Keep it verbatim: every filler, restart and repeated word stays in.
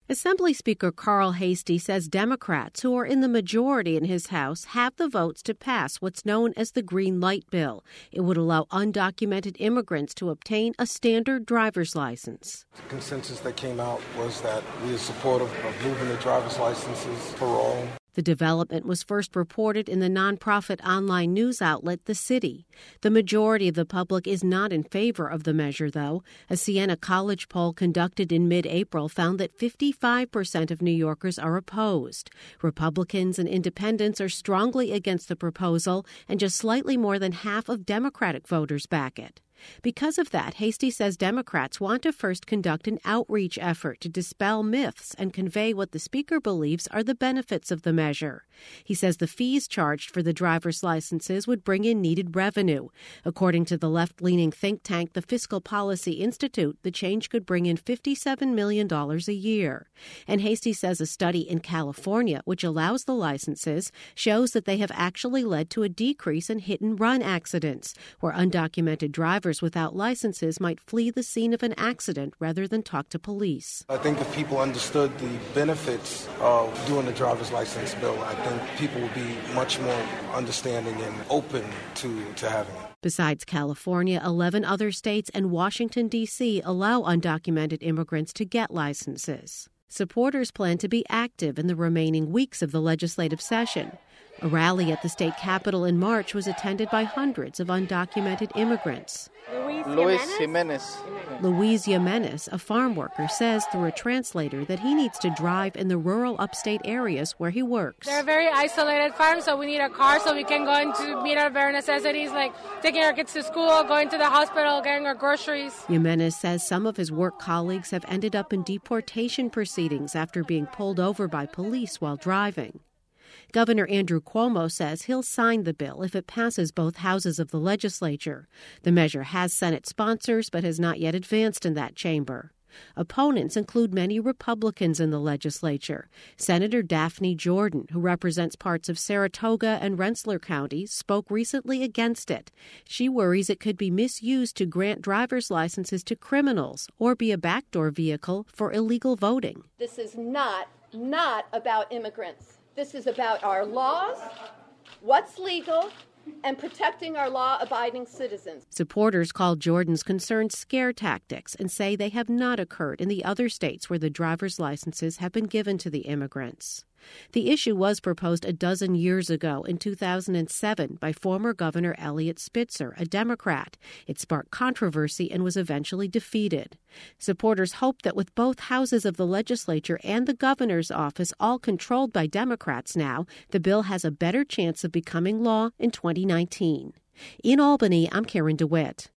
Assembly Speaker Carl Heastie says Democrats, who are in the majority in his House, have the votes to pass what's known as the Green Light Bill. It would allow undocumented immigrants to obtain a standard driver's license. The consensus that came out was that we are supportive of moving the driver's licenses for all. The development was first reported in the nonprofit online news outlet The City. The majority of the public is not in favor of the measure, though. A Siena College poll conducted in mid-April found that fifty-five percent of New Yorkers are opposed. Republicans and independents are strongly against the proposal, and just slightly more than half of Democratic voters back it. Because of that, Heastie says Democrats want to first conduct an outreach effort to dispel myths and convey what the Speaker believes are the benefits of the measure. He says the fees charged for the driver's licenses would bring in needed revenue. According to the left-leaning think tank, the Fiscal Policy Institute, the change could bring in fifty-seven million dollars a year. And Heastie says a study in California, which allows the licenses, shows that they have actually led to a decrease in hit-and-run accidents, where undocumented drivers without licenses might flee the scene of an accident rather than talk to police. I think if people understood the benefits of doing the driver's license bill, I think people would be much more understanding and open to, to having it. Besides California, eleven other states and Washington, D C allow undocumented immigrants to get licenses. Supporters plan to be active in the remaining weeks of the legislative session. A rally at the state capitol in March was attended by hundreds of undocumented immigrants. Luis Jimenez. Luis Jimenez, a farm worker, says through a translator that he needs to drive in the rural upstate areas where he works. They're very isolated farms, so we need a car so we can go in to meet our bare necessities, like taking our kids to school, going to the hospital, getting our groceries. Jimenez says some of his work colleagues have ended up in deportation proceedings after being pulled over by police while driving. Governor Andrew Cuomo says he'll sign the bill if it passes both houses of the legislature. The measure has Senate sponsors but has not yet advanced in that chamber. Opponents include many Republicans in the legislature. Senator Daphne Jordan, who represents parts of Saratoga and Rensselaer counties, spoke recently against it. She worries it could be misused to grant driver's licenses to criminals or be a backdoor vehicle for illegal voting. This is not, not about immigrants. This is about our laws, what's legal, and protecting our law-abiding citizens. Supporters call Jordan's concerns scare tactics and say they have not occurred in the other states where the driver's licenses have been given to the immigrants. The issue was proposed a dozen years ago in two thousand seven by former Governor Eliot Spitzer, a Democrat. It sparked controversy and was eventually defeated. Supporters hope that with both houses of the legislature and the governor's office all controlled by Democrats now, the bill has a better chance of becoming law in twenty nineteen. In Albany, I'm Karen DeWitt.